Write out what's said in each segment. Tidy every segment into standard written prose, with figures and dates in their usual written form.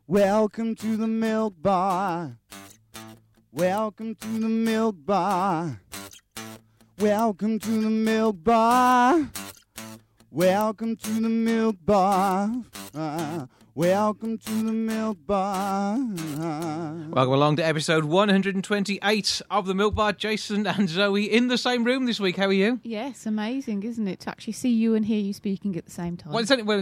Welcome to the Milk Bar. Welcome to the Milk Bar. Welcome to the Milk Bar. Welcome to the Milk Bar. Welcome to the Milk Bar. Welcome along to episode 128 of the Milk Bar. Jason and Zoe in the same room this week. How are you? Yes, amazing, isn't it? To actually see you and hear you speaking at the same time. Well,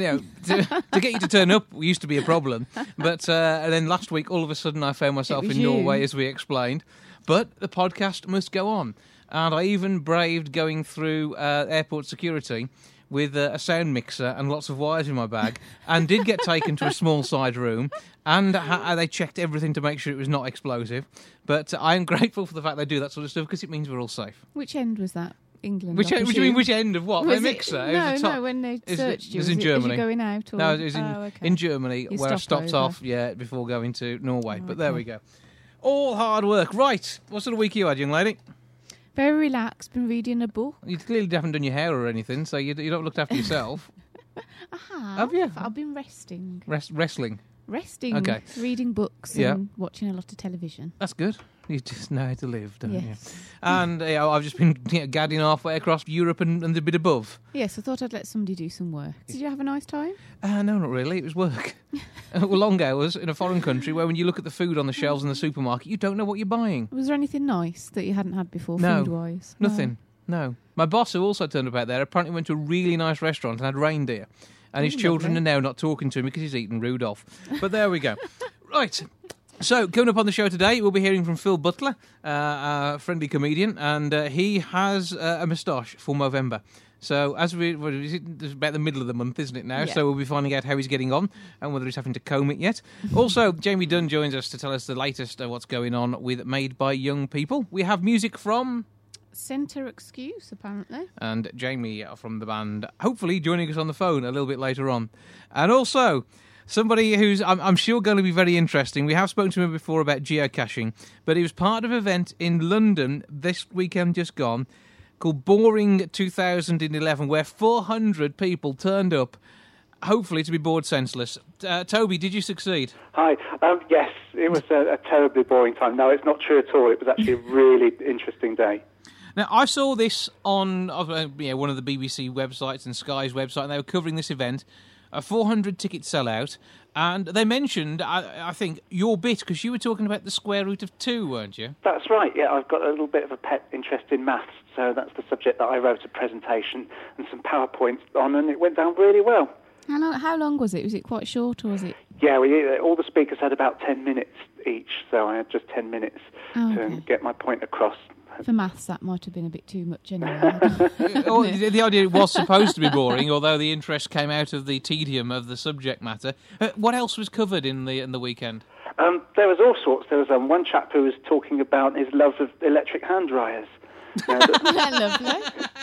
to get you to turn up used to be a problem. But and then last week, all of a sudden, I found myself in Norway, as we explained. But the podcast must go on. And I even braved going through airport security with a sound mixer and lots of wires in my bag, and did get taken to a small side room, and they checked everything to make sure it was not explosive. But I am grateful for the fact they do that sort of stuff, because it means we're all safe. Which end was that? England? Which end of what? The mixer? No, when they searched you. It was in Germany. Was you going out? Or? No, it was in Germany, where I stopped over. off before going to Norway. But there we go. All hard work. Right, what sort of week you had, young lady? Very relaxed, been reading a book. You clearly haven't done your hair or anything, so you don't look after yourself. I have. Have you? I've been resting. Wrestling? Resting, okay. Reading books and watching a lot of television. That's good. You just know how to live, don't you? Yes. And I've just been gadding halfway across Europe and a bit above. Yes, I thought I'd let somebody do some work. Did you have a nice time? No, not really. It was work. Long hours in a foreign country where when you look at the food on the shelves in the supermarket, you don't know what you're buying. Was there anything nice that you hadn't had before, No, food-wise? Nothing. No. My boss, who also turned up out there, apparently went to a really nice restaurant and had reindeer. And his children are now not talking to him because he's eaten Rudolph. But there we go. Right. So, coming up on the show today, we'll be hearing from Phil Butler, a friendly comedian, and he has a moustache for Movember. So, it's about the middle of the month, isn't it now? Yeah. So we'll be finding out how he's getting on and whether he's having to comb it yet. Also, Jamie Dunn joins us to tell us the latest of what's going on with Made by Young People. We have music from Centre Excuse, apparently. And Jamie from the band, hopefully joining us on the phone a little bit later on. And also, somebody who's, I'm sure, going to be very interesting. We have spoken to him before about geocaching, but he was part of an event in London this weekend just gone called Boring 2011, where 400 people turned up, hopefully to be bored senseless. Toby, did you succeed? Hi. Yes, it was a terribly boring time. No, it's not true at all. It was actually a really interesting day. Now, I saw this on one of the BBC websites and Sky's website, and they were covering this event, a 400 ticket sellout, and they mentioned, I think, your bit, because you were talking about the square root of 2, weren't you? That's right, yeah. I've got a little bit of a pet interest in maths, so that's the subject that I wrote a presentation and some PowerPoints on, and it went down really well. How long was it? Was it quite short, or was it? Yeah, all the speakers had about 10 minutes each, so I had just 10 minutes to get my point across. For maths, that might have been a bit too much anyway. The idea was supposed to be boring, although the interest came out of the tedium of the subject matter. What else was covered in the weekend? There was all sorts. There was one chap who was talking about his love of electric hand dryers. Lovely.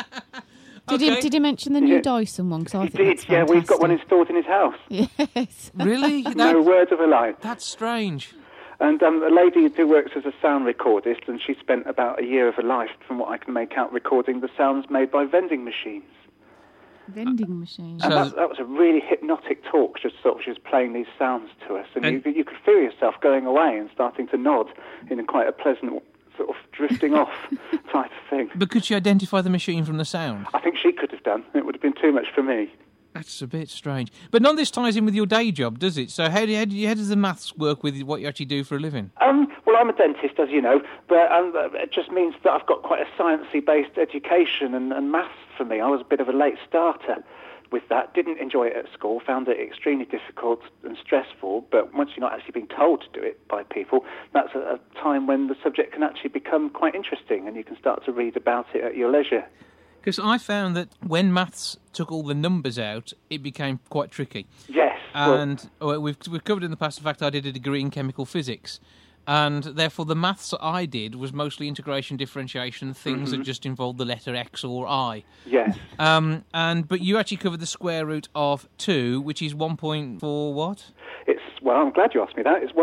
Did he mention the new Dyson one? He did, yeah. We've got one installed in his house. Yes. Really? No word of a lie. That's strange. And a lady who works as a sound recordist, and she spent about a year of her life, from what I can make out, recording the sounds made by vending machines. Vending machines? And that was a really hypnotic talk. She was playing these sounds to us, and you could feel yourself going away and starting to nod in quite a pleasant sort of drifting off type of thing. But could she identify the machine from the sound? I think she could have done. It would have been too much for me. That's a bit strange. But none of this ties in with your day job, does it? So how does the maths work with what you actually do for a living? Well, I'm a dentist, as you know, but it just means that I've got quite a sciencey-based education, and maths for me, I was a bit of a late starter with that. Didn't enjoy it at school, found it extremely difficult and stressful, but once you're not actually being told to do it by people, that's a time when the subject can actually become quite interesting, and you can start to read about it at your leisure. Because I found that when maths took all the numbers out, it became quite tricky. Yes. And we've covered in the past the fact I did a degree in chemical physics. And therefore the maths that I did was mostly integration, differentiation, things that just involved the letter X or I. Yes. But you actually covered the square root of 2, which is 1.4 what? It's well, I'm glad you asked me that. It's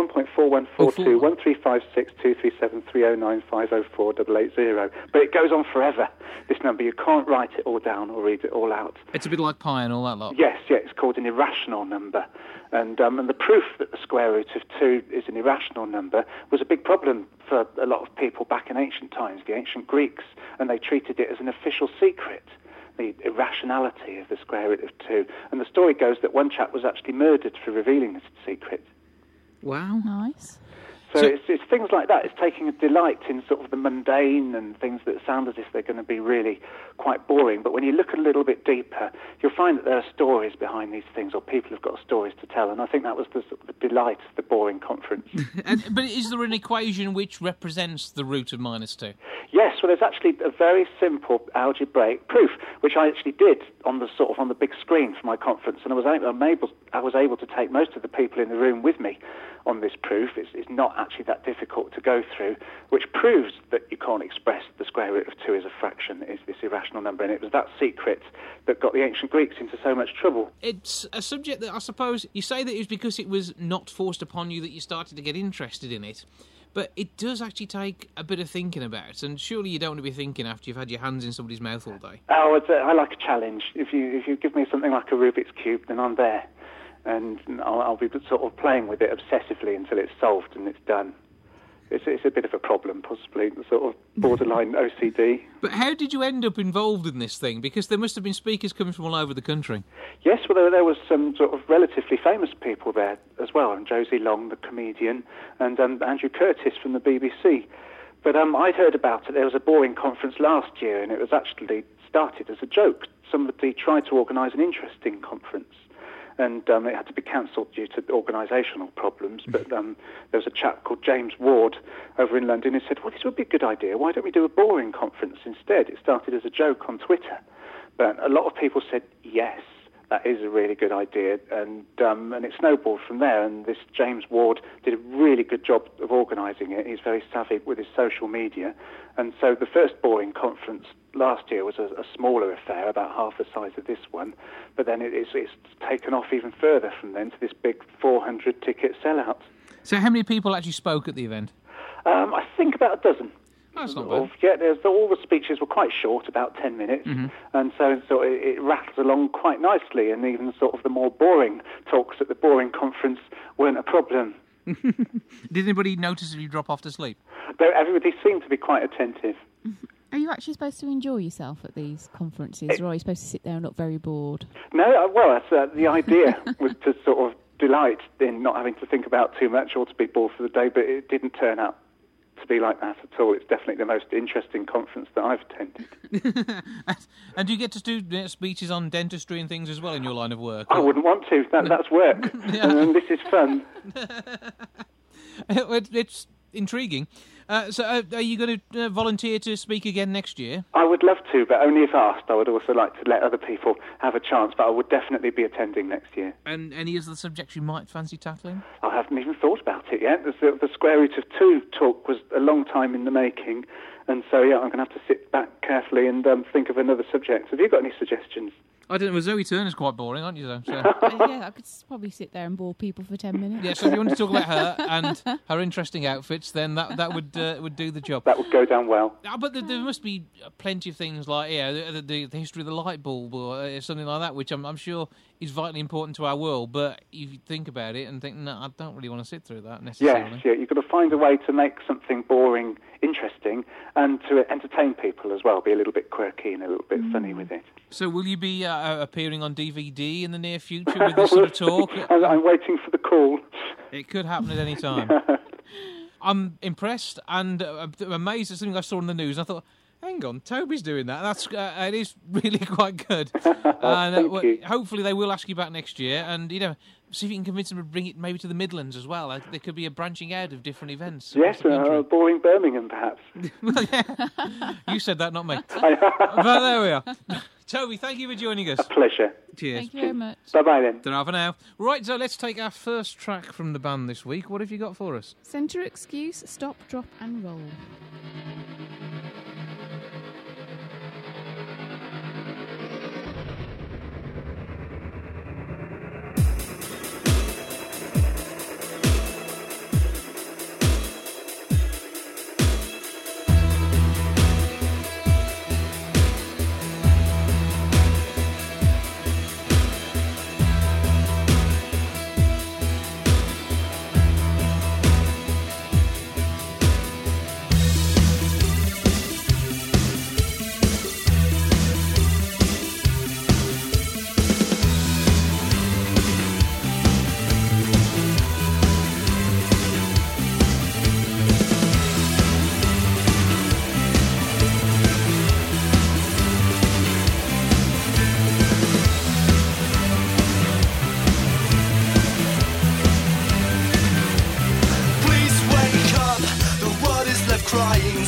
1.4142 1356 237 309 504 880. But it goes on forever, this number. You can't write it all down or read it all out. It's a bit like pi and all that lot. Yes, it's called an irrational number. And the proof that the square root of 2 is an irrational number was a big problem for a lot of people back in ancient times, the ancient Greeks, and they treated it as an official secret, the irrationality of the square root of 2. And the story goes that one chap was actually murdered for revealing this secret. Wow. Nice. So it's things like that. It's taking a delight in sort of the mundane and things that sound as if they're going to be really quite boring. But when you look a little bit deeper, you'll find that there are stories behind these things, or people have got stories to tell. And I think that was the delight of the boring conference. But is there an equation which represents the root of -2? Yes, well, there's actually a very simple algebraic proof, which I actually did on the big screen for my conference, and I was able to take most of the people in the room with me on this proof. It's not actually that difficult to go through, which proves that you can't express the square root of 2 as a fraction, is this irrational number, and it was that secret that got the ancient Greeks into so much trouble. It's a subject that I suppose you say that it was because it was not forced upon you that you started to get interested in it. But it does actually take a bit of thinking about, and surely you don't want to be thinking after you've had your hands in somebody's mouth all day. Oh, I like a challenge. If you give me something like a Rubik's Cube, then I'm there. And I'll be sort of playing with it obsessively until it's solved and it's done. It's a bit of a problem, possibly, sort of borderline OCD. But how did you end up involved in this thing? Because there must have been speakers coming from all over the country. Yes, well, there was some sort of relatively famous people there as well, and Josie Long, the comedian, and Andrew Curtis from the BBC. But I'd heard about it. There was a boring conference last year, and it was actually started as a joke. Somebody tried to organise an interesting conference, and it had to be cancelled due to organisational problems. But there was a chap called James Ward over in London who said, well, this would be a good idea. Why don't we do a boring conference instead? It started as a joke on Twitter. But a lot of people said, yes, that is a really good idea. And it snowballed from there. And this James Ward did a really good job of organising it. He's very savvy with his social media. And so the first boring conference last year was a smaller affair, about half the size of this one, but then it's taken off even further from then to this big 400-ticket sellout. So how many people actually spoke at the event? I think about a dozen. That's not bad. Yeah, all the speeches were quite short, about 10 minutes, and so it rattles along quite nicely, and even sort of the more boring talks at the boring conference weren't a problem. Did anybody noticeably drop off to sleep? Everybody seemed to be quite attentive. Are you actually supposed to enjoy yourself at these conferences, or are you supposed to sit there and look very bored? No, well, that's the idea was to sort of delight in not having to think about too much or to be bored for the day, but it didn't turn out to be like that at all. It's definitely the most interesting conference that I've attended. And do you get to do speeches on dentistry and things as well in your line of work? I wouldn't want to. That's work. And this is fun. It's intriguing. So are you going to volunteer to speak again next year? I would love to, but only if asked. I would also like to let other people have a chance, but I would definitely be attending next year. And any of the subjects you might fancy tackling? I haven't even thought about it yet. The square root of 2 talk was a long time in the making, and so, yeah, I'm going to have to sit back carefully and think of another subject. Have you got any suggestions? I don't know, well, Zoe Turner's quite boring, aren't you, though? So. Yeah, I could probably sit there and bore people for 10 minutes. Yeah, so if you want to talk about her and her interesting outfits, then that would do the job. That would go down well. But there must be plenty of things like the history of the light bulb or something like that, which I'm sure is vitally important to our world. But if you think about it and think, no, I don't really want to sit through that necessarily. Yes, yeah, you've got to find a way to make something boring interesting and to entertain people as well, be a little bit quirky and a little bit funny with it. So will you be appearing on DVD in the near future with this sort of talk? I'm waiting for the call. It could happen at any time. I'm impressed and amazed at something I saw on the news. I thought, hang on, Toby's doing that. That's it is really quite good. And Thank you. hopefully they will ask you back next year, and see if you can convince them to bring it maybe to the Midlands as well. There could be a branching out of different events. Yes, boring Birmingham, perhaps. Well, yeah. You said that, not me. But there we are. Toby, thank you for joining us. A pleasure. Cheers. Thank you very much. Bye-bye then. Ta-ra for now. Right, so let's take our first track from the band this week. What have you got for us? Centre Excuse, Stop, Drop and Roll.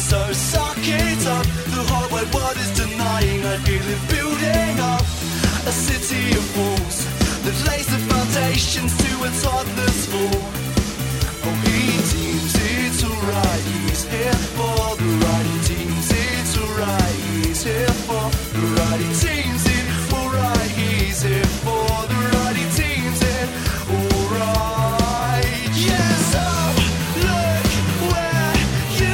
so suck it up. The whole wide world is denying. I feel it building up. A city of walls that lays the foundations to a toddler's fall. Oh, he deems it's alright, he's here for the right. He deems it's alright, he's here for the right. He deems it alright, he's here for the right. He deems it alright. Yes, oh, look where you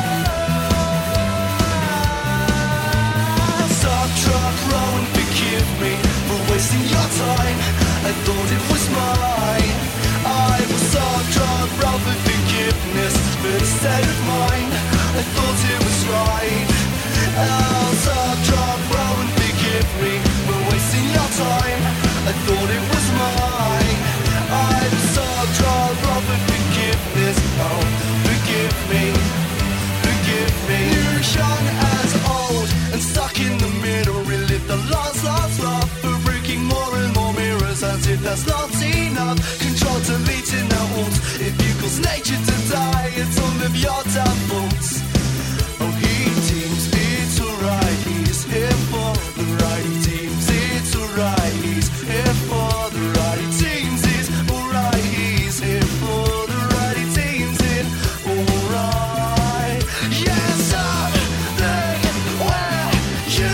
are. Stop, truck, row and forgive me for wasting your time. I thought it was mine. I was so drunk, row for forgiveness, but instead of mine, I thought it was right. Oh, so drunk, row and forgive me for wasting your time. I thought it was mine. I was so drunk, row for forgiveness. Oh, forgive me, forgive me. You're young as old and stuck in the middle. Relive the last laugh for breaking more and more mirrors, as if that's not enough. Control deleting our haunts. If you cause nature to die, it's all of your damn faults. Oh, he deems it's alright, he's here for the right. He deems it's alright, he's here for the right. He deems it's alright, he's here for the right. He deems it alright. Yes, I'm there where you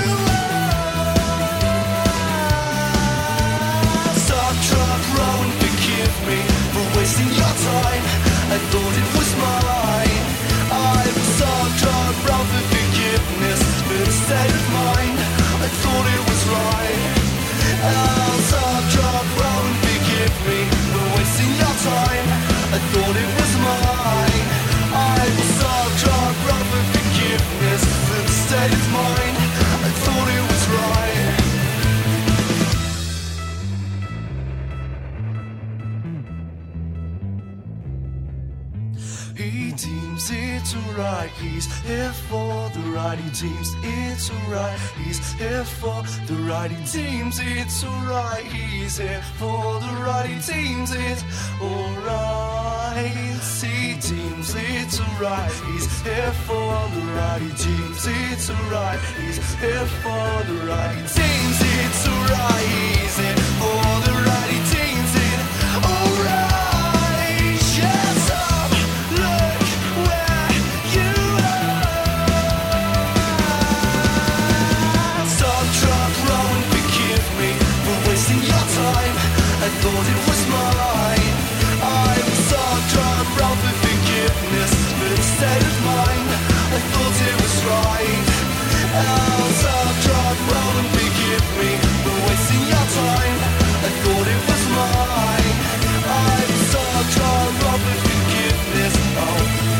are. Stop, truck, row and forgive me for wasting your time. I thought it was mine. I was so drunk, row for forgiveness, but instead of mine, I thought it was right. Oh, so drunk, row and forgive me for wasting your time. I thought it was mine. I was so drunk, row for forgiveness, but instead of mine, I thought it was right. He deems it's alright, he's here for the right. He deems it's alright, he's here for the right. He deems it's alright, he's here for the right. He deems it's alright. He deems it's alright, he's here for the right. He deems it's alright, he's here for the right. He deems it's alright, he's here for the right. He deems it alright. Yes, oh, look where you are. Stop, truck, row and forgive me for wasting your time. I thought it was mine. I was so drunk, row for forgiveness, but instead of mine, I thought it was right. Oh, so drunk, row and forgive me for wasting your time. I thought it was mine. I was so drunk, row for forgiveness. Oh,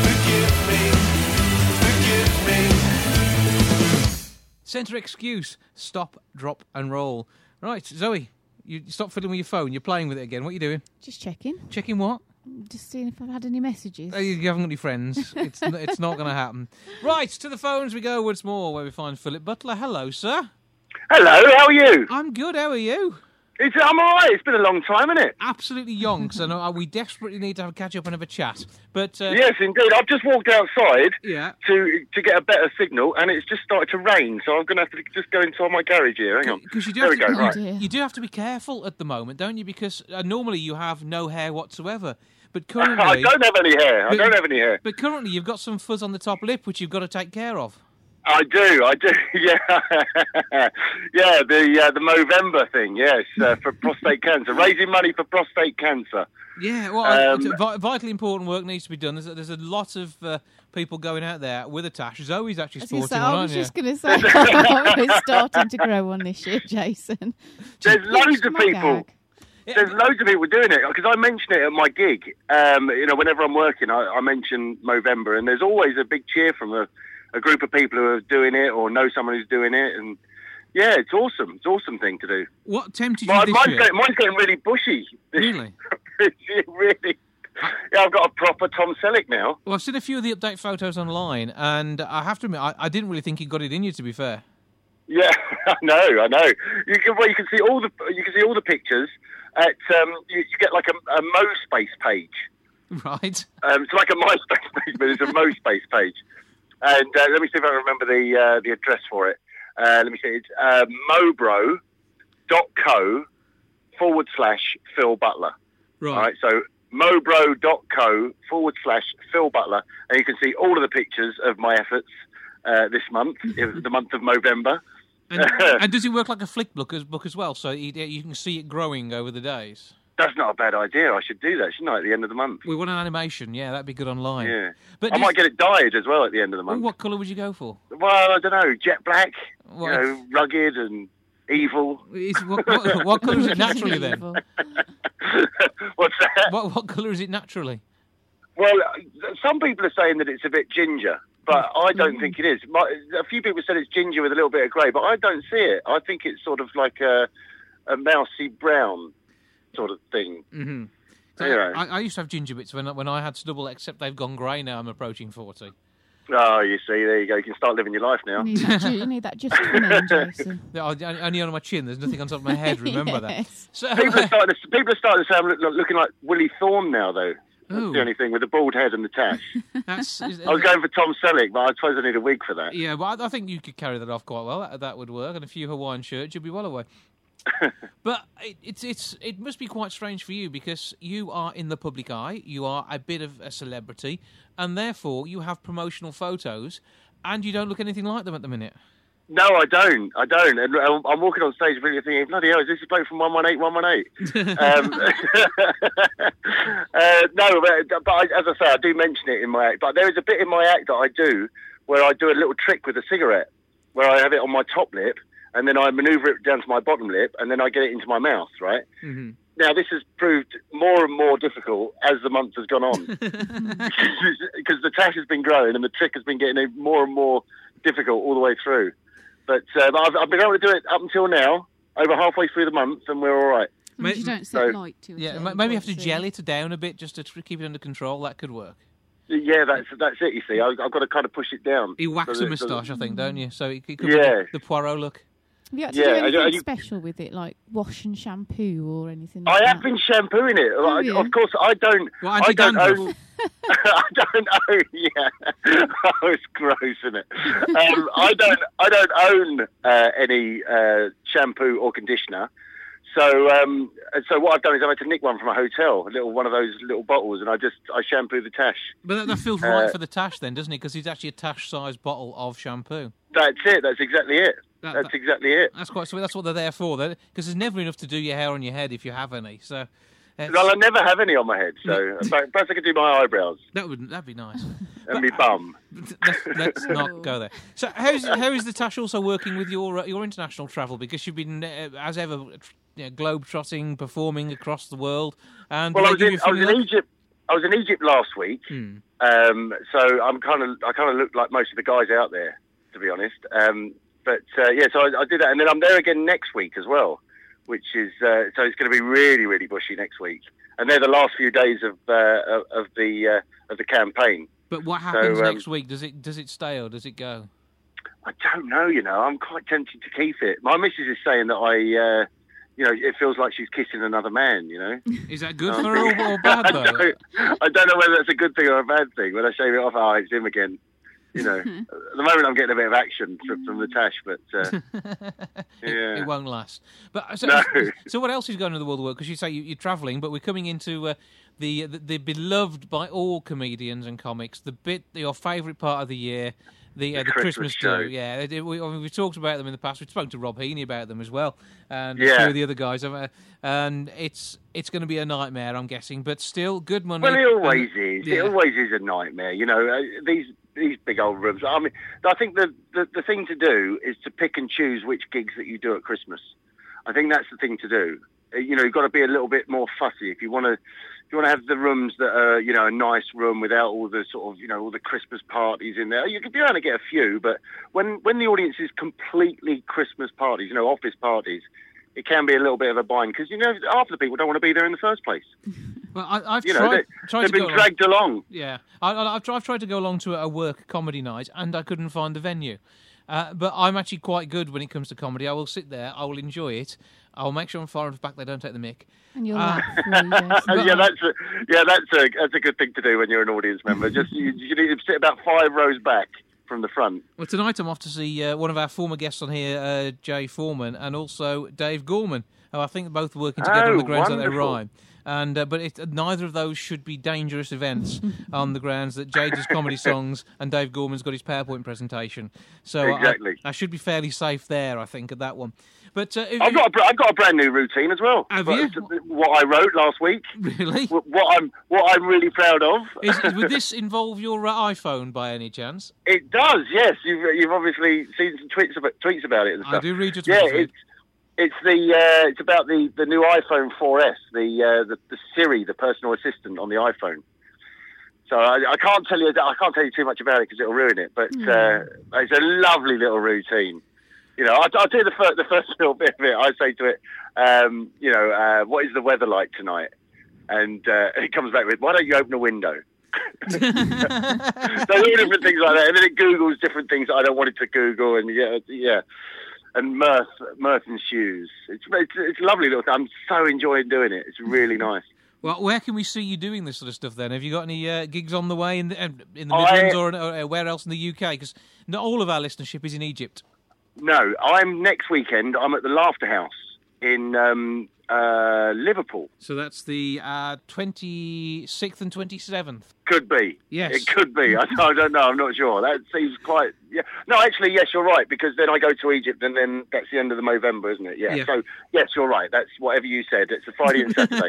forgive me, forgive me. Centre excuse. Stop, drop and roll. Right, Zoe, you stop fiddling with your phone. You're playing with it again. What are you doing? Just checking. Checking what? Just seeing if I've had any messages. You haven't got any friends. It's not going to happen. Right, to the phones we go once more, where we find Philip Butler. Hello, sir. Hello, how are you? I'm good. How are you? I'm all right. It's been a long time, hasn't it? Absolutely young. So no, we desperately need to catch up and have a chat. But yes, indeed. I've just walked outside yeah. to get a better signal, and it's just started to rain. So I'm going to have to just go inside my garage here. Hang on. There we go. Right. You do have to be careful at the moment, don't you? Because normally you have no hair whatsoever. But currently, I don't have any hair. I don't have any hair. But currently, you've got some fuzz on the top lip, which you've got to take care of. I do, yeah. Yeah, the Movember thing, yes, for prostate cancer. Raising money for prostate cancer. Yeah, well, vitally important work needs to be done. There's a lot of people going out there with a tash. Zoe's actually sporting one, I was just going to say, we're starting to grow on this shit, Jason. There's loads of people. There's loads of people doing it, because I mention it at my gig. Whenever I'm working, I mention Movember, and there's always a big cheer from a group of people who are doing it or know someone who's doing it, and yeah, it's awesome. It's an awesome thing to do. What tempted you this year? Mine's getting really bushy. Really? Really. Yeah, I've got a proper Tom Selleck now. Well, I've seen a few of the update photos online, and I have to admit, I didn't really think you got it in you, to be fair. Yeah, I know. You can see all the pictures. You get like a MoSpace page. Right. It's like a MySpace page, but it's a MoSpace page. And let me see if I remember the address for it. Let me see. It's mobro.co/Phil Butler. Right. All right. So mobro.co/Phil Butler, and you can see all of the pictures of my efforts this month, the month of Movember. And does it work like a flick book as well? So you can see it growing over the days. That's not a bad idea. I should do that, shouldn't I, at the end of the month? We want an animation. Yeah, that'd be good online. Yeah. But I might get it dyed as well at the end of the month. What colour would you go for? Well, I don't know. Jet black. What? You know, rugged and evil. What colour is it naturally then? What's that? What colour is it naturally? Well, some people are saying that it's a bit ginger, but I don't think it is. A few people said it's ginger with a little bit of grey, but I don't see it. I think it's sort of like a mousy brown sort of thing. Mm-hmm. So anyway. I used to have ginger bits when I had stubble, except they've gone grey now. I'm approaching 40. Oh, you see, there you go. You can start living your life now. You need that just coming, Jason. Only on my chin. There's nothing on top of my head. Remember that. So, people are starting to say I'm looking like Willie Thorne now, though. That's Ooh. the only thing, with the bald head and the tash. I was going for Tom Selleck, but I suppose I need a wig for that. Yeah, but I think you could carry that off quite well. That would work. And a few Hawaiian shirts, you'd be well away. But it must be quite strange for you because you are in the public eye, you are a bit of a celebrity, and therefore you have promotional photos, and you don't look anything like them at the minute. No, I don't. And I'm walking on stage really thinking, bloody hell, is this a bloke from 118? No, but as I say, I do mention it in my act. But there is a bit in my act that I do where I do a little trick with a cigarette, where I have it on my top lip, and then I manoeuvre it down to my bottom lip, and then I get it into my mouth, right? Mm-hmm. Now, this has proved more and more difficult as the month has gone on. Because the tash has been growing and the trick has been getting more and more difficult all the way through. But I've been able to do it up until now, over halfway through the month, and we're all right. You don't set light to it. Yeah, maybe you have to gel it down a bit just to keep it under control. That could work. Yeah, that's it, you see. I've got to kind of push it down. You wax a moustache, I think, don't you? So it could be the Poirot look. Have you had to do anything special with it, like wash and shampoo or anything like that? I have been shampooing it. Yeah. Of course, I don't own... I don't own... Yeah. Oh, it's gross, isn't it? I don't own any shampoo or conditioner. So what I've done is I've had to nick one from a hotel, one of those little bottles, and I shampoo the tash. But that feels right for the tash then, doesn't it? Because it's actually a tash-sized bottle of shampoo. That's it. That's exactly it. That's exactly it. That's quite sweet. That's what they're there for, because there's never enough to do your hair on your head if you have any. So, well, I never have any on my head, so perhaps I could do my eyebrows. That'd be nice. And my bum. Let's not go there. So, how is the tash also working with your international travel? Because you've been, as ever, globe-trotting, performing across the world. And well, I was in Egypt. I was in Egypt last week, so I kind of look like most of the guys out there, to be honest. So I did that, and then I'm there again next week as well, which is so it's going to be really, really bushy next week, and they're the last few days of the campaign. But what happens next week? Does it stay or does it go? I don't know. I'm quite tempted to keep it. My missus is saying that it feels like she's kissing another man, Is that good for her or bad, though? I don't know whether that's a good thing or a bad thing. When I shave it off, it's him again. At the moment I'm getting a bit of action from the tash, but yeah. It won't last. But so what else is going on in the world of work? Because you say you're travelling, but we're coming into the beloved by all comedians and comics, your favourite part of the year, the Christmas show. Yeah, we've talked about them in the past. We've spoken to Rob Heaney about them as well, and a few of the other guys. And it's going to be a nightmare, I'm guessing, but still good money. Well, it always is. Yeah. It always is a nightmare. These big old rooms. I mean, I think the thing to do is to pick and choose which gigs that you do at Christmas. I think that's the thing to do. You've got to be a little bit more fussy if you want to have the rooms that are, a nice room without all the sort of, all the Christmas parties in there. You could be able to get a few, but when the audience is completely Christmas parties, office parties, it can be a little bit of a bind because, half the people don't want to be there in the first place. Well, I've tried they've been dragged along. Yeah, I've tried to go along to a work comedy night and I couldn't find the venue. But I'm actually quite good when it comes to comedy. I will sit there, I will enjoy it. I'll make sure I'm far enough back they don't take the mick. And you'll laugh. That's a good thing to do when you're an audience member. Just you need to sit about 5 rows back from the front. Well, tonight I'm off to see one of our former guests on here, Jay Foreman, and also Dave Gorman, who I think both working together on the grounds that they rhyme. And but neither of those should be dangerous events on the grounds that Jay does comedy songs and Dave Gorman's got his PowerPoint presentation. So exactly. I should be fairly safe there, I think, at that one. But I've got a brand new routine as well. Have you? What I wrote last week. Really? What I'm really proud of. Would this involve your iPhone by any chance? It does. Yes, you've obviously seen some tweets about it and stuff. I do read your tweets. Yeah, it's about the new iPhone 4S, the Siri, the personal assistant on the iPhone. So I can't tell you too much about it because it'll ruin it. But it's a lovely little routine. You know, I'll do the first little bit of it. I say to it, what is the weather like tonight? And it comes back with, why don't you open a window? So all different things like that, and then it Googles different things that I don't want it to Google, and yeah. And mirth ensues. It's a lovely little thing. I'm so enjoying doing it. It's really nice. Well, where can we see you doing this sort of stuff then? Have you got any gigs on the way in the Midlands or where else in the UK? Because not all of our listenership is in Egypt. No, I'm next weekend. I'm at the Laughter House in Liverpool. So that's the 26th and 27th. Could be. Yes. It could be. I don't know. I'm not sure. That seems quite... Yeah. No, actually, yes, you're right, because then I go to Egypt and then that's the end of the Movember, isn't it? Yeah. So, yes, you're right. That's whatever you said. It's a Friday and Saturday.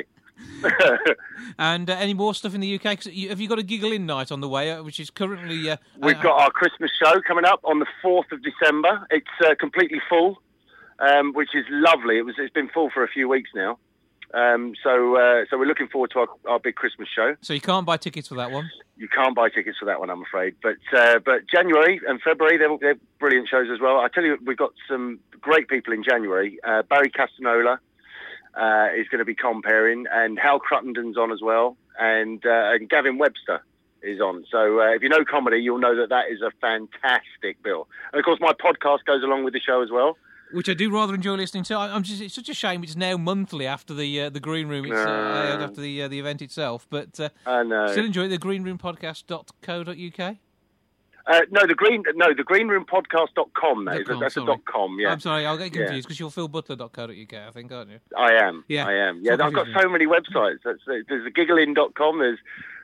And any more stuff in the UK? Have you got a Giggle In night on the way, which is currently... We've got our Christmas show coming up on the 4th of December. It's completely full. Which is lovely. It's been full for a few weeks now. So we're looking forward to our big Christmas show. So you can't buy tickets for that one? You can't buy tickets for that one, I'm afraid. But January and February, they're brilliant shows as well. I tell you, we've got some great people in January. Barry Castanola is going to be comparing, and Hal Cruttenden's on as well, and Gavin Webster is on. So if you know comedy, you'll know that is a fantastic bill. And of course, my podcast goes along with the show as well. Which I do rather enjoy listening to. It's such a shame it's now monthly after the Green Room, after the event itself. But I know. Still enjoy the greenroompodcast.co.uk. No, the greenroompodcast.com. That's a .com. Yeah. I'm sorry, I'll get confused because you're philbutler.co.uk, I think, aren't you? I am. Yeah, I've got so many websites. There's the gigglein.com. There's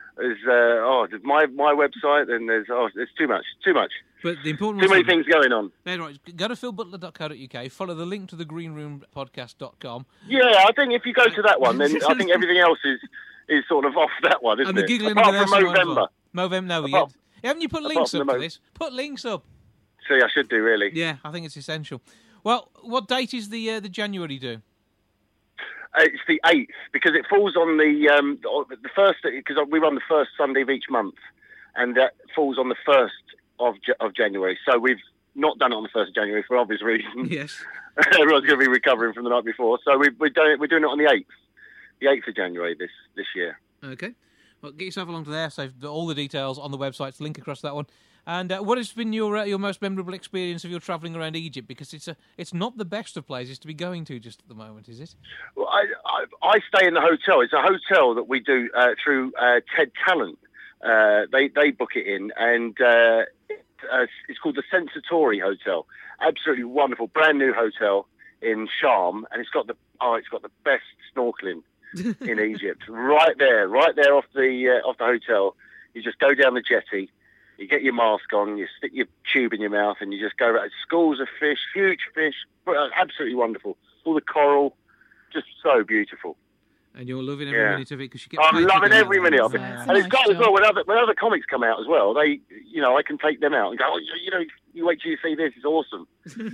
my website, and there's too much. But the important too many things going on. Right, go to philbutler.co.uk, follow the link to the greenroompodcast.com. Yeah, I think if you go to that one, then I think everything else is sort of off that one, isn't it? Apart from Movember. Movember, no, haven't you put links up for this? Put links up. See, I should do, really. Yeah, I think it's essential. Well, what date is the January due? It's the 8th, because it falls on the first, because we run the first Sunday of each month, and that falls on the 1st of January. So we've not done it on the 1st of January for obvious reasons. Yes. Everyone's going to be recovering from the night before. So we're doing it on the 8th. The 8th of January this year. Okay. Well, get yourself along to there. So all the details on the website. Link across that one. And what has been your most memorable experience of your travelling around Egypt? Because it's not the best of places to be going to just at the moment, is it? Well, I stay in the hotel. It's a hotel that we do through TED Talent. They book it in, and it's called the Sensatori Hotel. Absolutely wonderful, brand new hotel in Sharm, and it's got the best snorkeling in Egypt. Right there off the hotel. You just go down the jetty. You get your mask on, you stick your tube in your mouth, and you just go around. Schools of fish, huge fish, absolutely wonderful. All the coral, just so beautiful. And you're loving every minute of it because you get. I'm loving every minute of it, and it's great as well when other comics come out as well. They, I can take them out and go, you wait till you see this. It's awesome.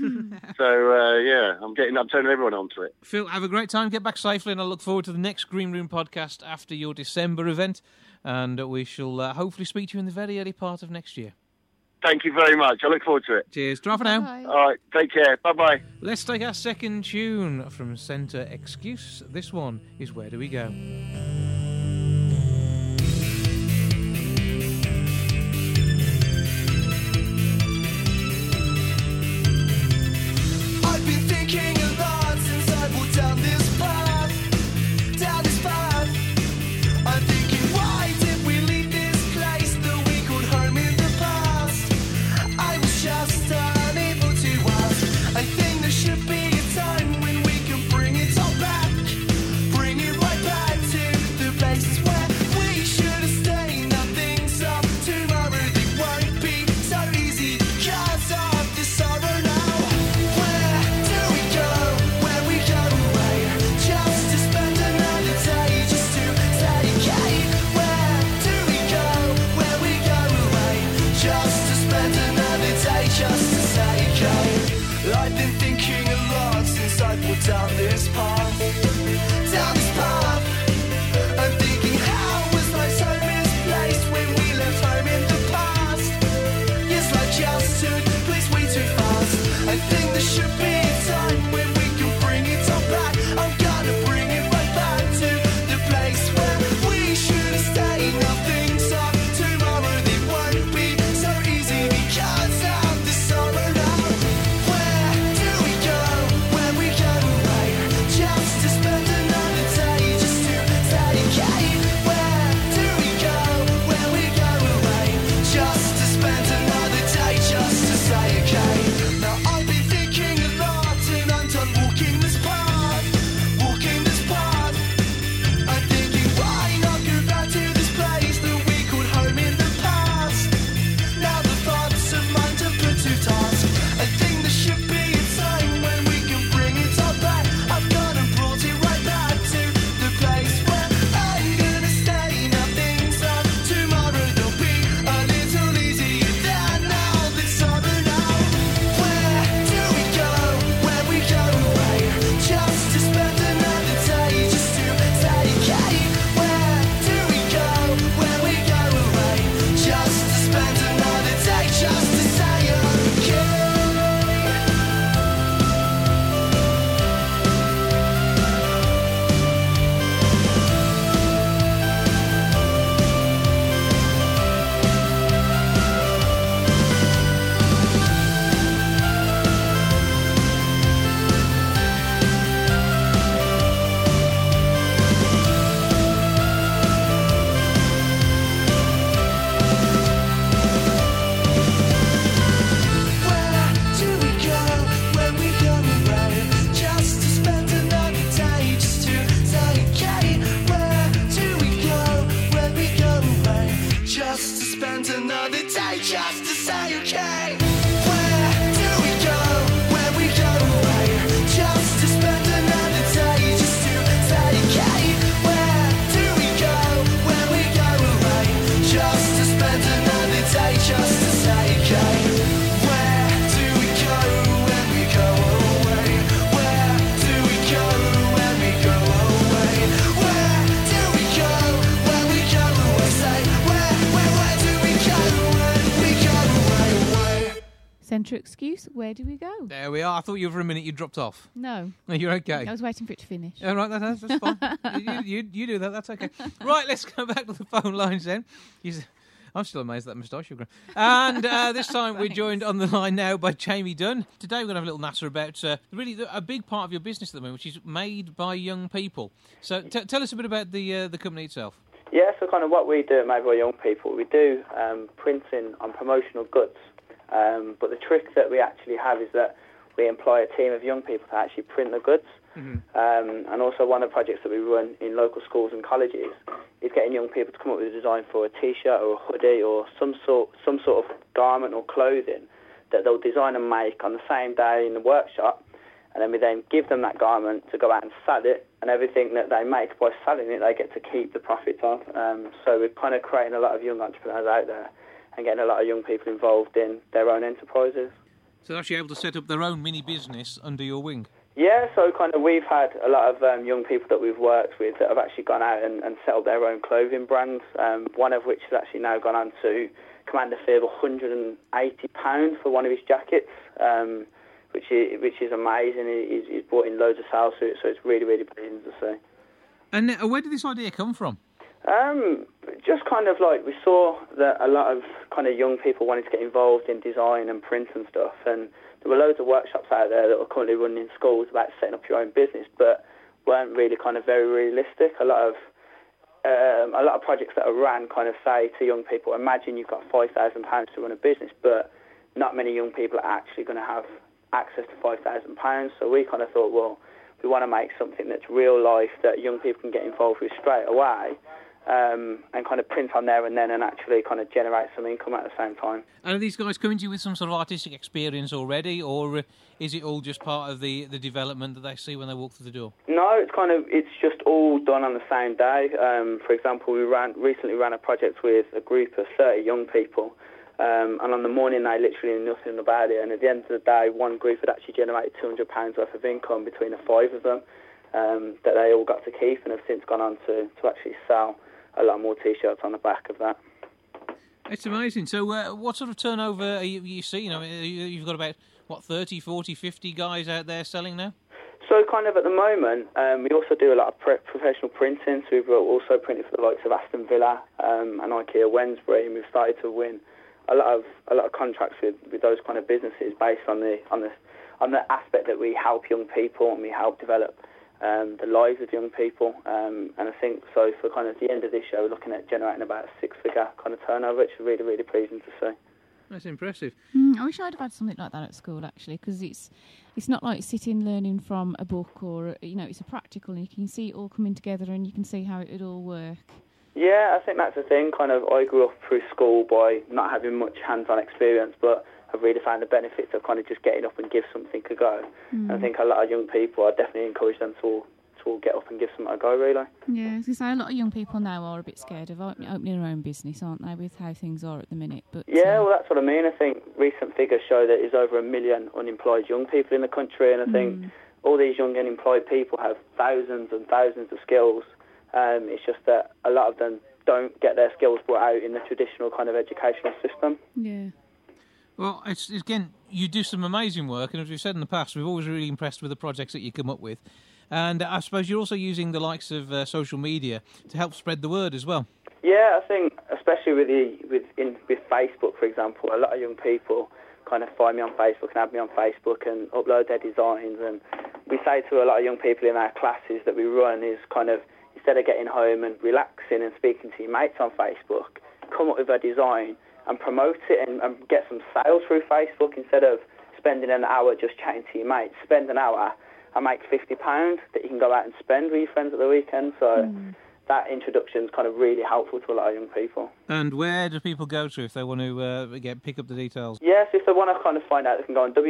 So I'm turning everyone onto it. Phil, have a great time. Get back safely, and I look forward to the next Green Room podcast after your December event. And we shall hopefully speak to you in the very early part of next year. Thank you very much. I look forward to it. Cheers. Ta for now. Bye. All right. Take care. Bye-bye. Let's take our second tune from Centre Excuse. This one is Where Do We Go? I've been thinking a lot since I walked down this path. I'm thinking, why did we leave this place that we called home in the past? down this path, down this path. I'm thinking, how was life so misplaced when we left home in the past? Yes, life just took place way too fast. I think there should be a time when we can bring it all back. I'm gonna bring it right back to the place where we should have stayed. Nothing's up tomorrow, it won't be so easy because of the sorrow now. Where do we go when we go away? Just to spend another day, just to say okay. Where do we go when we go away? Just to spend another day, just to say okay. Now I've been thinking a lot and I'm done walking this path, walking this path. I'm thinking, why not go back to this place that we called home in the past? Now the thoughts of mine have put to task. I think there should be a time when we can bring it all back. I've gone and brought it right back to the place where I'm gonna stay. Nothing's up tomorrow, they'll be a little easier than now. This summer now. Where do we go when we go away? Just to spend another day, just to say okay. Where do we go when we go away? Just to spend another day, just to say okay. Where do we go when we go away? Just to spend another day, just to say okay. Where do we go when we go away? Just to spend another day, just to say okay. Where do we go when we go away? Just to spend another day, just to say okay. Where do we go when we go away? Just to spend another day, just to say okay. Where do we go when we go away? Where do we go when we go away? Where do we go when we go away? Say, where do we go when we go away? Centre excuse. Where do we go? There we are. I thought you for a minute you dropped off. No, No, you're okay. I was waiting for it to finish. Yeah, right, that's fine. you do that, that's okay. Right, let's go back to the phone lines then. I'm still amazed at that moustache you've grown. And this time we're joined on the line now by Jamie Dunn. Today we're going to have a little natter about really a big part of your business at the moment, which is made by young people. So tell us a bit about the company itself. Yeah, so kind of what we do at Made by Young People, we do printing on promotional goods. But the trick that we actually have is that we employ a team of young people to actually print the goods. And also one of the projects that we run in local schools and colleges is getting young people to come up with a design for a T-shirt or a hoodie or some sort of garment or clothing that they'll design and make on the same day in the workshop. And then we then give them that garment to go out and sell it, and everything that they make by selling it, they get to keep the profits of. So we're kind of creating a lot of young entrepreneurs out there and getting a lot of young people involved in their own enterprises. So they're actually able to set up their own mini business under your wing? Yeah, so kind of we've had a lot of young people that we've worked with that have actually gone out and set up their own clothing brands, one of which has actually now gone on to command a fee of £180 for one of his jackets, which is amazing. He's brought in loads of sales to it, so it's really, really pleasing to see. And where did this idea come from? Just kind of like we saw that a lot of kind of young people wanted to get involved in design and print and stuff, and there were loads of workshops out there that were currently running in schools about setting up your own business, but weren't really kind of very realistic. A lot of projects that are ran kind of say to young people, imagine you've got £5,000 to run a business, but not many young people are actually going to have access to £5,000. So we kind of thought, well, we want to make something that's real life that young people can get involved with straight away, and kind of print on there and then and actually kind of generate some income at the same time. And are these guys coming to you with some sort of artistic experience already, or is it all just part of the development that they see when they walk through the door? No, it's just all done on the same day. For example, we recently ran a project with a group of 30 young people And on the morning, they literally knew nothing about it. And at the end of the day, one group had actually generated £200 worth of income between the 5 of them that they all got to keep, and have since gone on to actually sell a lot more T-shirts on the back of that. It's amazing. So what sort of turnover are you seeing? I mean, you've got about, 30, 40, 50 guys out there selling now? So kind of at the moment, we also do a lot of professional printing. So we've also printed for the likes of Aston Villa and IKEA Wednesbury, and we've started to win a lot of contracts with those kind of businesses based on the aspect that we help young people and we help develop the lives of young people. And I think so for kind of the end of this year, we're looking at generating about a 6-figure kind of turnover, which is really, really pleasing to see. That's impressive. I wish I'd have had something like that at school, actually, because it's not like sitting learning from a book or, it's a practical, and you can see it all coming together and you can see how it would all work. Yeah, I think that's the thing. Kind of, I grew up through school by not having much hands-on experience, but I've really found the benefits of kind of just getting up and give something a go. And I think a lot of young people, I definitely encourage them to get up and give something a go, really. Yeah, I was going to say, a lot of young people now are a bit scared of opening their own business, aren't they, with how things are at the minute? But yeah, well, that's what I mean. I think recent figures show that there's over 1 million unemployed young people in the country, and I think all these young unemployed people have thousands and thousands of skills. It's just that a lot of them don't get their skills brought out in the traditional kind of educational system. Yeah. Well, it's again, you do some amazing work, and as we've said in the past, we've always really impressed with the projects that you come up with. And I suppose you're also using the likes of social media to help spread the word as well. Yeah, I think especially with Facebook, for example, a lot of young people kind of find me on Facebook and add me on Facebook and upload their designs. And we say to a lot of young people in our classes that we run is kind of, instead of getting home and relaxing and speaking to your mates on Facebook, come up with a design and promote it and get some sales through Facebook instead of spending an hour just chatting to your mates. Spend an hour and make £50 that you can go out and spend with your friends at the weekend. So that introduction is kind of really helpful to a lot of young people. And where do people go to if they want to pick up the details? Yes, if they want to kind of find out, they can go on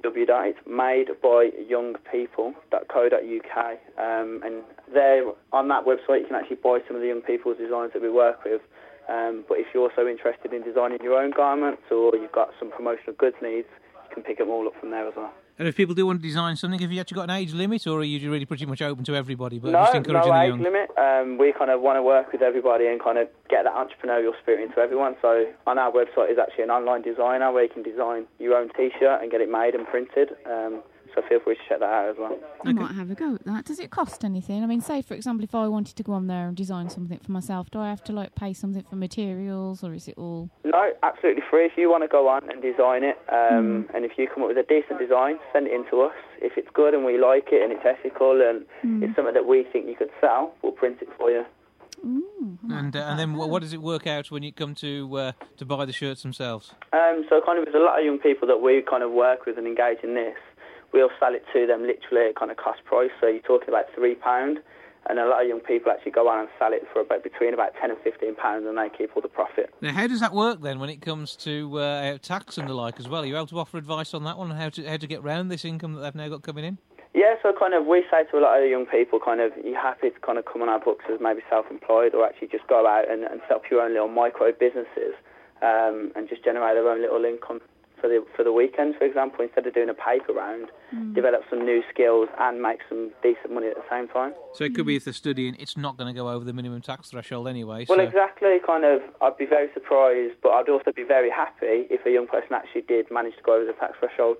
www.madebyyoungpeople.co.uk, and there on that website you can actually buy some of the young people's designs that we work with. But if you're also interested in designing your own garments or you've got some promotional goods needs, you can pick them all up from there as well. And if people do want to design something, have you actually got an age limit, or are you really pretty much open to everybody? But No, just encouraging no the age young? limit. We kind of want to work with everybody and kind of get that entrepreneurial spirit into everyone. So on our website is actually an online designer where you can design your own T-shirt and get it made and printed. So feel free to check that out as well. I might have a go at that. Does it cost anything? I mean, say, for example, if I wanted to go on there and design something for myself, do I have to, pay something for materials, or is it all... No, absolutely free. If you want to go on and design it, and if you come up with a decent design, send it in to us. If it's good and we like it and it's ethical and it's something that we think you could sell, we'll print it for you. Ooh, and then what does it work out when you come to buy the shirts themselves? So kind of there's a lot of young people that we kind of work with and engage in this. We'll sell it to them literally at kind of cost price, so you're talking about £3, and a lot of young people actually go on and sell it for between about £10 and £15, and they keep all the profit. Now, how does that work then when it comes to tax and the like as well? Are you able to offer advice on that one, and how to get round this income that they've now got coming in? Yeah, so kind of we say to a lot of the young people, kind of, you're happy to kind of come on our books as maybe self-employed, or actually just go out and set up your own little micro businesses and just generate their own little income for the weekend, for example, instead of doing a paper round, develop some new skills and make some decent money at the same time. So it could be if they're studying, it's not going to go over the minimum tax threshold anyway. Well, so. Exactly. Kind of, I'd be very surprised, but I'd also be very happy if a young person actually did manage to go over the tax threshold.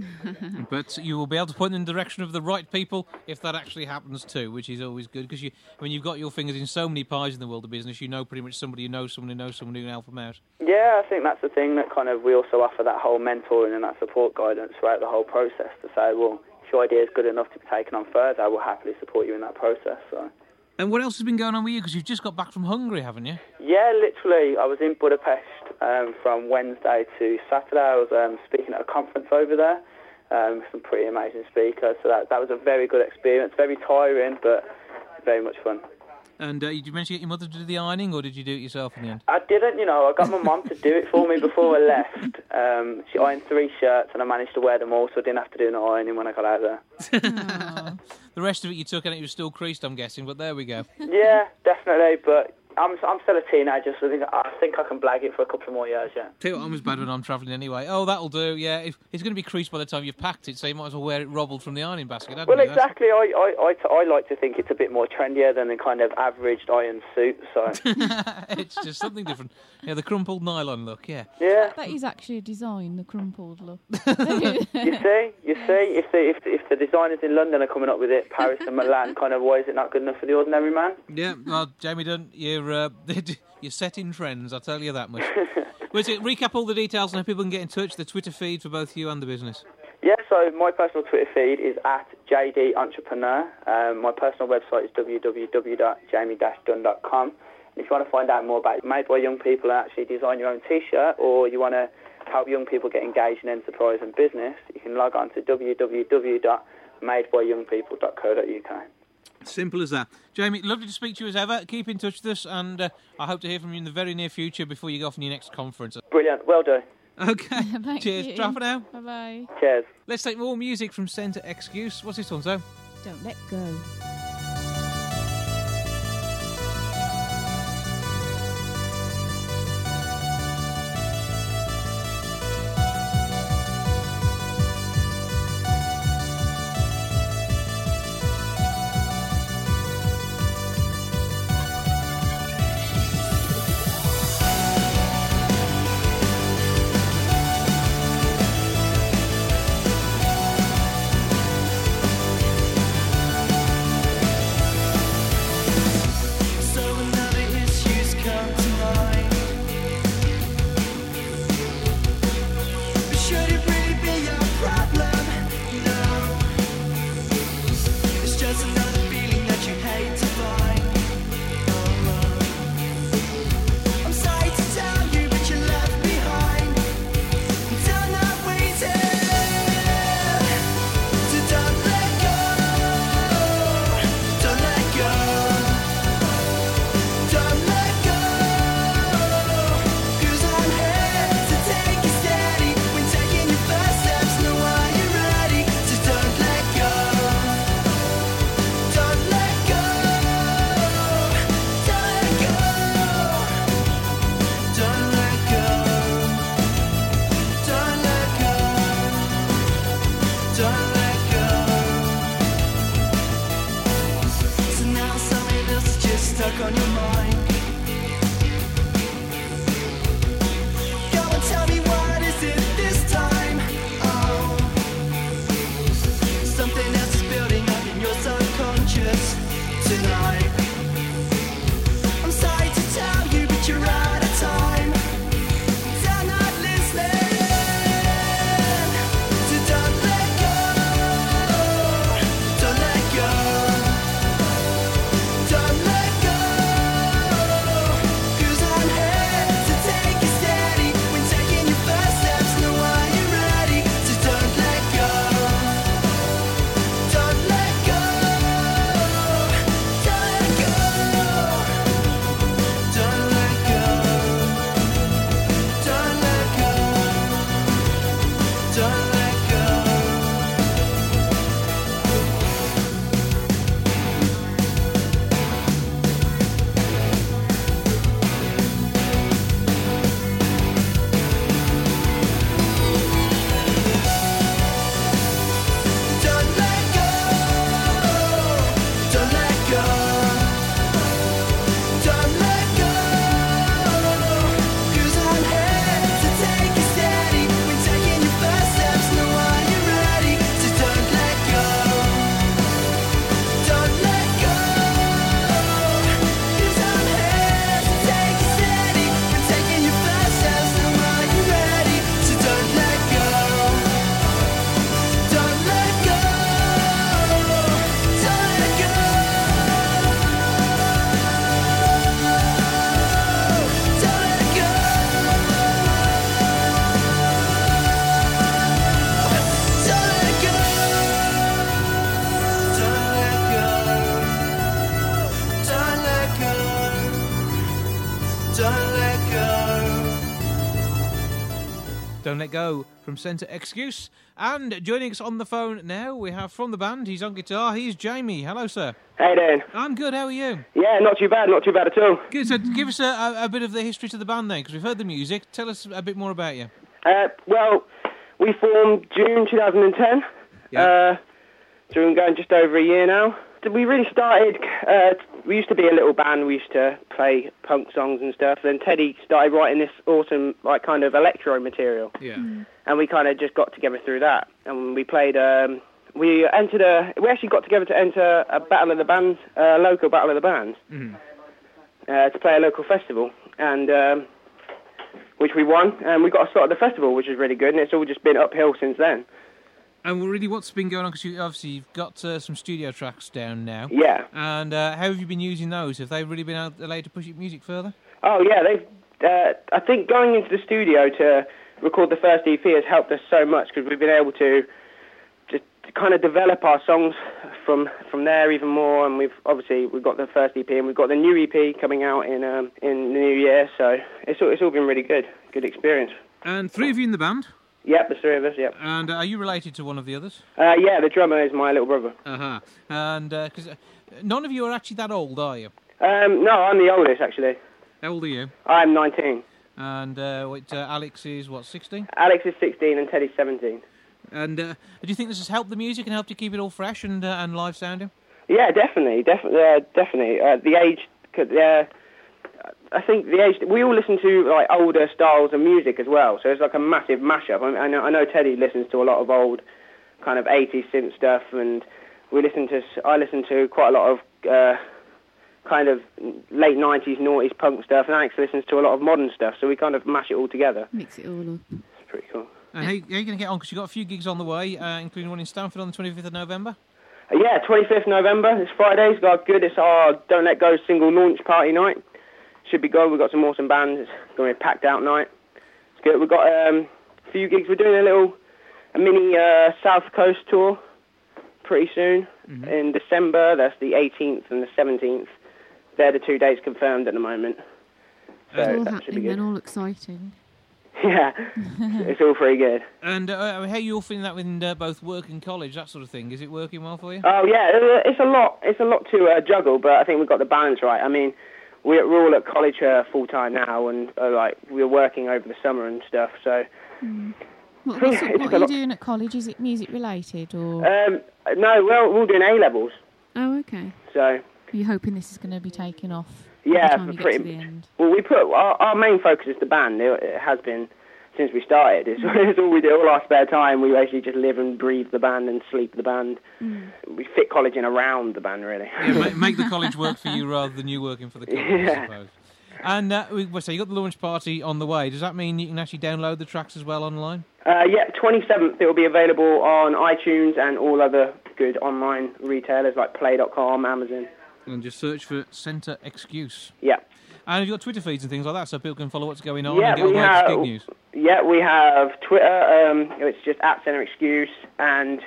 But you will be able to point in the direction of the right people if that actually happens too, which is always good, because when you've got your fingers in so many pies in the world of business, you know pretty much somebody who knows someone who knows someone who can help them out. Yeah, I think that's the thing that kind of we also offer that whole mentoring and that support guidance throughout the whole process to say, well, if your idea is good enough to be taken on further, I will happily support you in that process. So. And what else has been going on with you? Because you've just got back from Hungary, haven't you? Yeah, literally. I was in Budapest from Wednesday to Saturday. I was speaking at a conference over there. With some pretty amazing speakers, so that was a very good experience, very tiring, but very much fun. And did you manage to get your mother to do the ironing, or did you do it yourself in the end? I didn't, I got my mum to do it for me before I left. She ironed 3 shirts, and I managed to wear them all, so I didn't have to do no ironing when I got out there. The rest of it you took, and it was still creased, I'm guessing, but there we go. Yeah, definitely, but I'm still a teenager, so I think I can blag it for a couple of more years, yeah. Tell you what, I'm as bad when I'm travelling anyway. Oh, that'll do, yeah. It's going to be creased by the time you've packed it, so you might as well wear it robbled from the ironing basket, hadn't Well, you? exactly. I like to think it's a bit more trendier than the kind of averaged iron suit, so... It's just something different. Yeah, the crumpled nylon look, yeah. Yeah. That is actually a design, the crumpled look. You see, if the designers in London are coming up with it, Paris and Milan, kind of, why is it not good enough for the ordinary man? Yeah, well, Jamie Dunn, you're setting trends, I'll tell you that much. Well, so recap all the details and how people can get in touch, the Twitter feed for both you and the business. Yeah, so my personal Twitter feed is @JDEntrepreneur. My personal website is www.jamie-dunn.com. If you want to find out more about Made by Young People and actually design your own T-shirt, or you want to help young people get engaged in enterprise and business, you can log on to www.madebyyoungpeople.co.uk. Simple as that. Jamie, lovely to speak to you as ever. Keep in touch with us, and I hope to hear from you in the very near future before you go off on your next conference. Brilliant. Well done. Okay. Cheers. You. Drop it now. Bye-bye. Cheers. Let's take more music from Centre Excuse. What's this one, so? Don't let go. Don't Let Go from Centre Excuse. And joining us on the phone now, we have from the band, he's on guitar, he's Jamie. Hello, sir. Hey, Dan. I'm good, how are you? Yeah, not too bad at all. Good, so give us a bit of the history to the band then, because we've heard the music. Tell us a bit more about you. Well, we formed June 2010. Yeah. So we've been going just over a year now. We really started, we used to be a little band, we used to play punk songs and stuff, then Teddy started writing this awesome, like, kind of electro material. Yeah. And we kind of just got together through that. And we played, we actually got together to enter a battle of the bands, a local battle of the bands, to play a local festival, and which we won, and we got a slot at the festival, which was really good, and it's all just been uphill since then. And really, what's been going on? Because you've got some studio tracks down now. Yeah. And how have you been using those? Have they really been allowed to push your music further? Oh, yeah. They've. I think going into the studio to record the first EP has helped us so much because we've been able to just kind of develop our songs from there even more. And we've got the first EP and we've got the new EP coming out in the new year. So it's all been really good experience. And three of you in the band? Yep, the three of us, yep. And are you related to one of the others? Yeah, the drummer is my little brother. Uh-huh. And because none of you are actually that old, are you? No, I'm the oldest, actually. How old are you? I'm 19. And Alex is, 16? Alex is 16 and Teddy's 17. And do you think this has helped the music and helped you keep it all fresh and live sounding? Yeah, definitely. The age... I think the age... We all listen to, like, older styles of music as well, so it's like a massive mashup. I know Teddy listens to a lot of old kind of 80s synth stuff, and I listen to quite a lot of kind of late 90s noughties punk stuff, and Alex listens to a lot of modern stuff, so we kind of mash it all together. Mix it all up. It's pretty cool. And how are you going to get on? Because you've got a few gigs on the way, including one in Stanford on the 25th of November? Yeah, 25th November. It's Friday. It's got good. It's our Don't Let Go single launch party night. Should be good. We've got some awesome bands. It's going to be a packed out night. It's good. We've got a few gigs. We're doing a mini South Coast tour pretty soon in December. That's the 18th and the 17th. They're the 2 dates confirmed at the moment. So it's all that should be happening good. and all exciting. Yeah, it's all pretty good. And how are you all feeling that with both work and college, that sort of thing? Is it working well for you? Oh yeah, it's a lot to juggle, but I think we've got the balance right. I mean, we're all at college full time now, and we're working over the summer and stuff. So, What are you doing at college? Is it music related or? No, we're all doing A levels. Oh, okay. So. Are you hoping this is going to be taken off? Yeah, by the time you pretty get to the end? Well, we put our main focus is the band. It has been since we started. It's all we do. All our spare time, we basically just live and breathe the band and sleep the band. We fit college in around the band, really. Yeah, make the college work for you rather than you working for the college, I suppose. And so you got the launch party on the way. Does that mean you can actually download the tracks as well online? Yeah, 27th it will be available on iTunes and all other good online retailers like Play.com, Amazon. And just search for Centre Excuse. Yeah. And you've got Twitter feeds and things like that, so people can follow what's going on and get all the latest gig news. Yeah, we have Twitter, it's just at Centre Excuse, and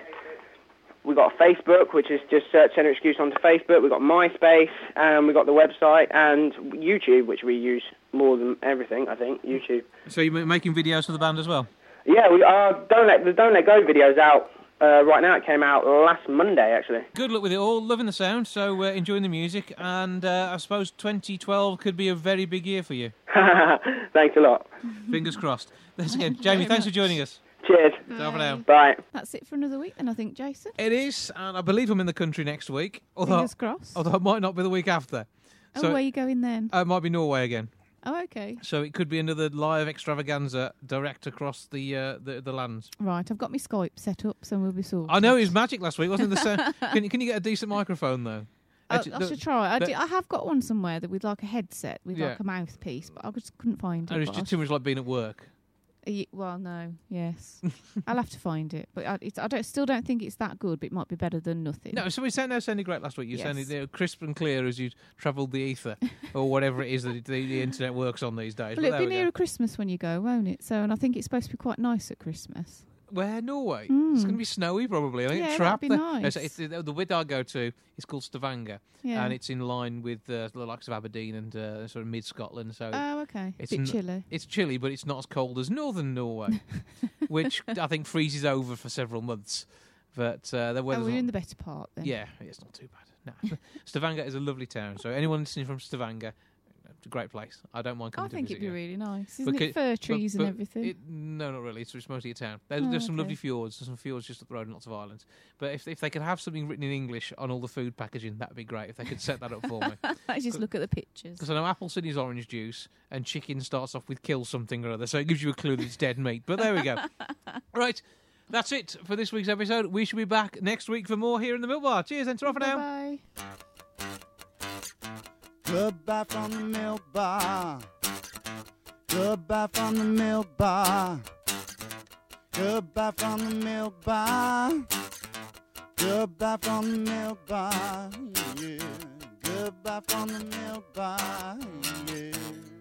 we've got Facebook, which is just search Centre Excuse onto Facebook. We've got MySpace, and we've got the website, and YouTube, which we use more than everything, I think, YouTube. So you're making videos for the band as well? Yeah, the Don't Let Go video's out. Right now, it came out last Monday, actually. Good luck with it all. Loving the sound, so enjoying the music. And I suppose 2012 could be a very big year for you. Thanks a lot. Fingers crossed. Thanks again. Jamie, thanks for joining us. Cheers. Ciao for now. Bye. That's it for another week then, I think, Jason. It is, and I believe I'm in the country next week. Fingers crossed. Although it might not be the week after. So, where are you going then? It might be Norway again. Oh, okay. So it could be another live extravaganza direct across the lands. Right, I've got my Skype set up, so we'll be sorted. I know it was magic last week, wasn't it? Can you get a decent microphone though? I should try. I have got one somewhere that with like a headset with like a mouthpiece, but I just couldn't find it. And it's just too much like being at work. Well, no, yes. I'll have to find it. But I still don't think it's that good, but it might be better than nothing. No, so it sounded great last week. You sounded crisp and clear as you travelled the ether, or whatever it is that the internet works on these days. Well, it'll be nearer Christmas when you go, won't it? And I think it's supposed to be quite nice at Christmas. Where? Norway? It's going to be snowy probably. I think Yeah, trapped that'd be there. nice. The bit I go to is called Stavanger, Yeah. and it's in line with the likes of Aberdeen and sort of mid Scotland. So Oh, okay. it's Bit chilly. It's chilly, but it's not as cold as northern Norway, which I think freezes over for several months. But the weather's we're in the better part then. yeah, it's not too bad. No. Stavanger is a lovely town. So anyone listening from Stavanger, it's a great place. I don't mind coming I to think visit it'd be you. really nice. Isn't Because- it fir trees but and everything? No, not really. It's mostly a town. There's some okay. lovely fjords. There's some fjords just up the road and lots of islands. But if they could have something written in English on all the food packaging, that'd be great. If they could set that up for me. I just look at the pictures. Because I know apple cider is orange juice and chicken starts off with kill something or other, so it gives you a clue that it's dead meat. But there we go. Right, that's it for this week's episode. We shall be back next week for more here in the Milk Bar. Cheers and ta-ra for now. Bye. Goodbye from the Milk Bar. Goodbye from the Milk Bar. Goodbye from the Milk Bar. Goodbye from the Milk Bar. Yeah. Goodbye from the Milk Bar. Yeah.